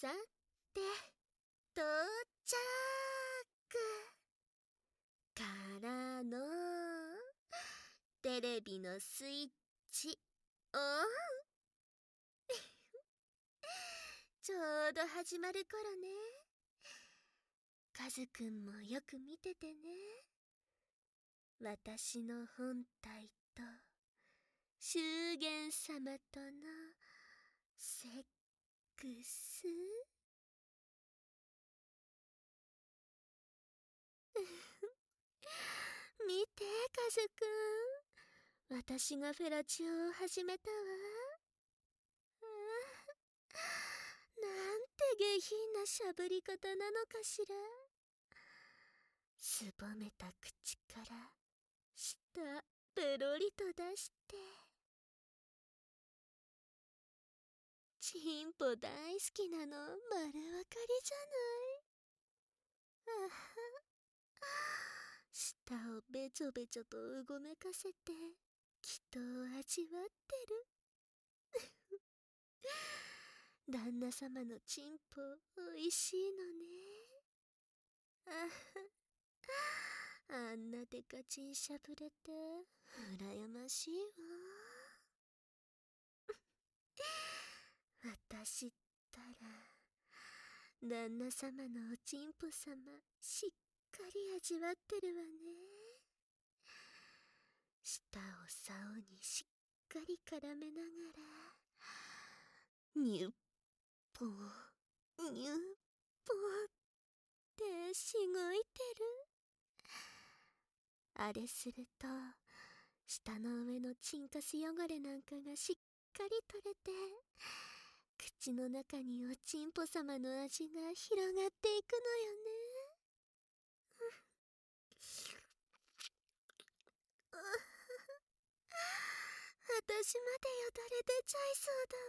さて、到着からのテレビのスイッチオン。ちょうど始まる頃ね。カズくんもよく見ててね。私の本体と修験様とのセックス。見て、カズくん。私がフェラチオを始めたわ。なんて下品なしゃぶり方なのかしら。すぼめた口から舌ペロリと出して。チンポ大好きなの丸わかりじゃない。あは、舌をべちょべちょとうごめかせてきっと味わってる。旦那様のチンポおいしいのね。あは、あんなデカチンしゃぶれて羨ましいわ。私ったら旦那様のおちんぽ様しっかり味わってるわね。舌を竿にしっかり絡めながらニュッポニュッポってしごいてる。あれすると舌の上のチンカス汚れなんかがしっかり取れて、口の中におちんぽ様の味が広がっていくのよね。私までよだれ出ちゃいそうだ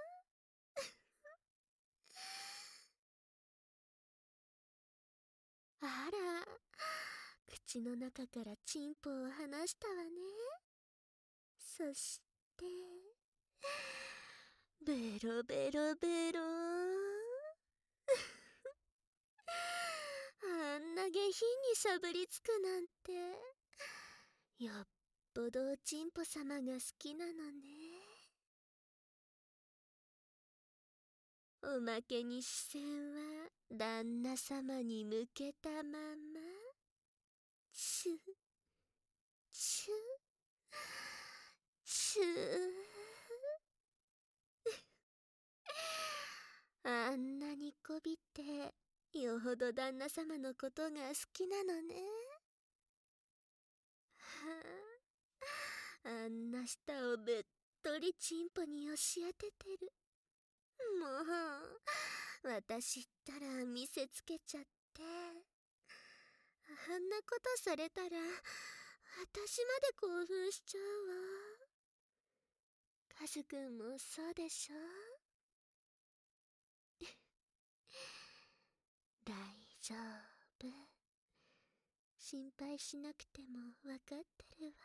わ。あら、口の中からチンポを離したわね。そしてベロベロベロあんな下品にしゃぶりつくなんて、よっぽどおちんぽ様が好きなのね。おまけに視線は旦那様に向けたまま。チュチュチュあんなにこびてよほど旦那様のことが好きなのね。はあ、あんな舌をべっとりチンポに押し当ててる。もう私ったら見せつけちゃって、あんなことされたら私まで興奮しちゃうわ。カズくんもそうでしょ。大丈夫、心配しなくてもわかってるわ。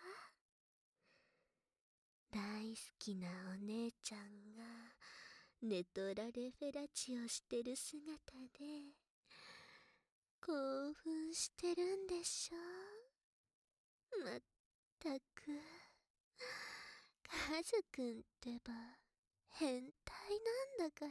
大好きなお姉ちゃんが寝取られフェラチをしてる姿で興奮してるんでしょ。まったくカズくんってば変態なんだから。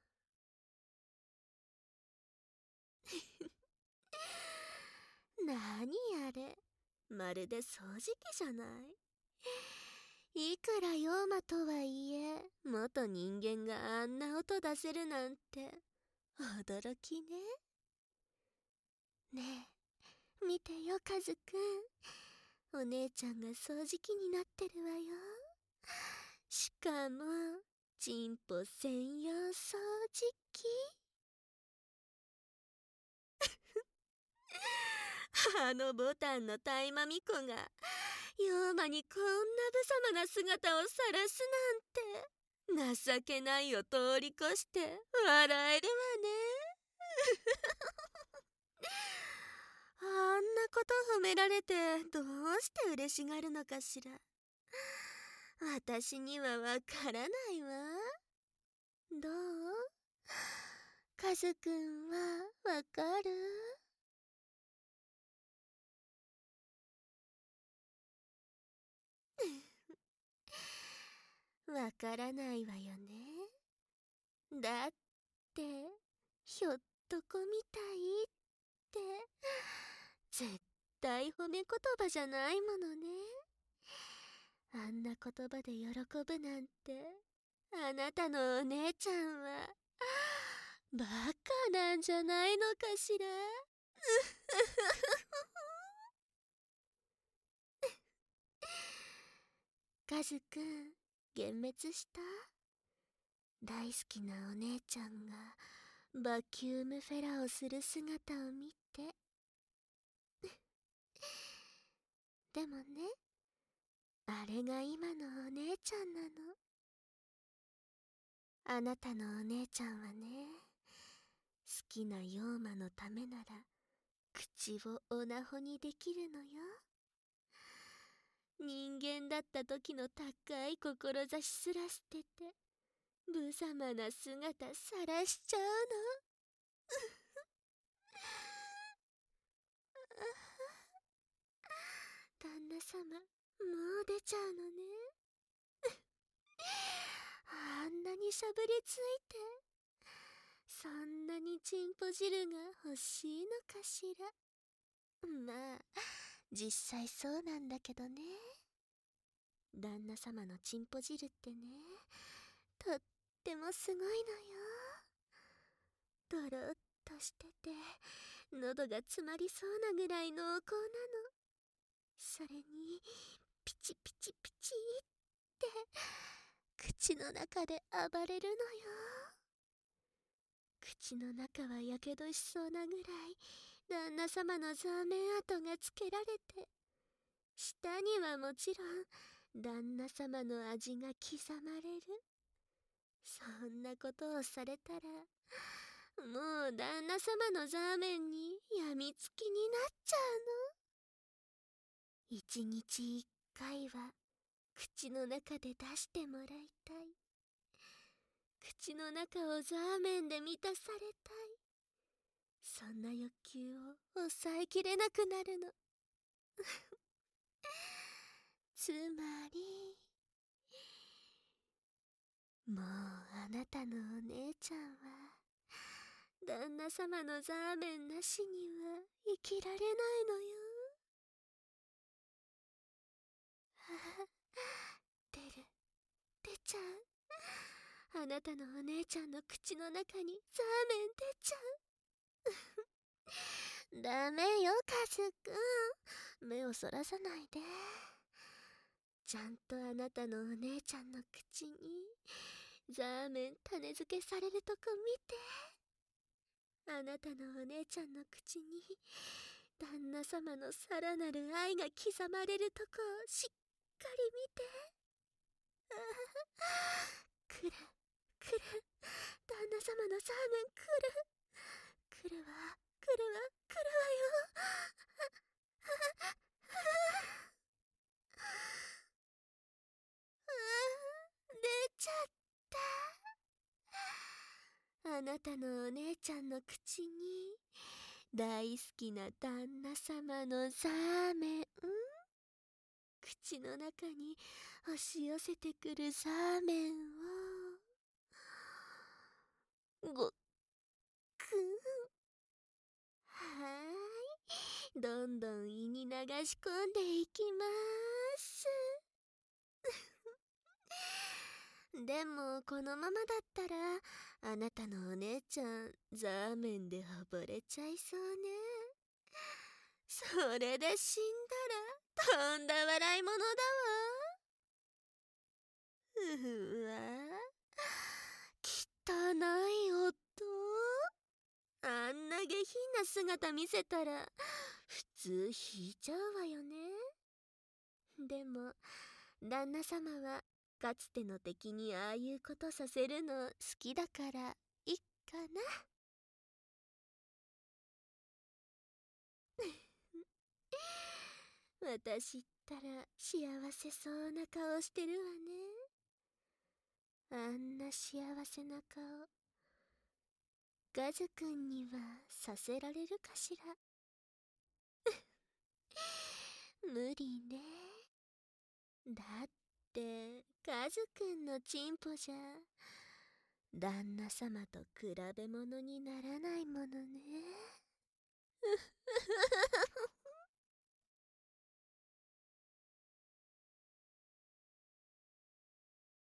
なにあれ、まるで掃除機じゃない。いくら妖魔とはいえ元人間があんな音出せるなんて驚きね。ねえ見てよカズくん、お姉ちゃんが掃除機になってるわよ。しかもチンポ専用掃除機。あのボタンのタイマミコが妖魔にこんな無様な姿を晒すなんて、情けないを通り越して笑えるわね。あんなこと褒められてどうして嬉しがるのかしら。私にはわからないわ。どう？ カズくんはわかる？わからないわよね。だって、ひょっとこみたいって、絶対褒め言葉じゃないものね。あんな言葉で喜ぶなんて、あなたのお姉ちゃんは、バカなんじゃないのかしら。カズくん、幻滅した？大好きなお姉ちゃんがバキュームフェラをする姿を見て。でもね、あれが今のお姉ちゃんなの。あなたのお姉ちゃんはね、好きなヨーマのためなら口をオナホにできるのよ。人間だった時の高い志すら捨てて、無様な姿さらしちゃうの。旦那様、もう出ちゃうのね。あんなにしゃぶりついて、そんなにチンポ汁が欲しいのかしら。まあ、実際そうなんだけどね。旦那様のチンポ汁ってね、とってもすごいのよ。ドロッとしてて、喉が詰まりそうなぐらい濃厚なの。それに、ピチピチピチって口の中で暴れるのよ。口の中はやけどしそうなぐらい旦那様のザーメン跡がつけられて、舌にはもちろん旦那様の味が刻まれる。そんなことをされたら、もう旦那様のザーメンにやみつきになっちゃうの。一日一回は口の中で出してもらいたい。口の中をザーメンで満たされたい。そんな欲求を抑えきれなくなるの。つまり、もうあなたのお姉ちゃんは旦那様のザーメンなしには生きられないのよ。出る、出ちゃう。あなたのお姉ちゃんの口の中にザーメン出ちゃう。ダメよ、カズくん。目をそらさないで。ちゃんとあなたのお姉ちゃんの口にザーメン種付けされるとこ見て。あなたのお姉ちゃんの口に旦那様のさらなる愛が刻まれるとこをしっかり見て。ああ、来る、来る。旦那様のザーメン来る。来るわ、来るわ、来るわよ。出ちゃった。あなたのお姉ちゃんの口に大好きな旦那様のザーメン、口の中に押し寄せてくるザーメンをごっくん。はーい、どんどん胃に流し込んでいきまーす。でもこのままだったらあなたのお姉ちゃんザーメンで溺れちゃいそうね。それで死んだらとんだ笑い者だわ。うふわ、汚い音。あんな下品な姿見せたら普通引いちゃうわよね。でも旦那様はかつての敵にああいうことさせるの好きだからいっかな。私ったら幸せそうな顔してるわね。あんな幸せな顔カズくんにはさせられるかしら。無理ね。だってカズくんのチンポじゃ旦那様と比べ物にならないものね。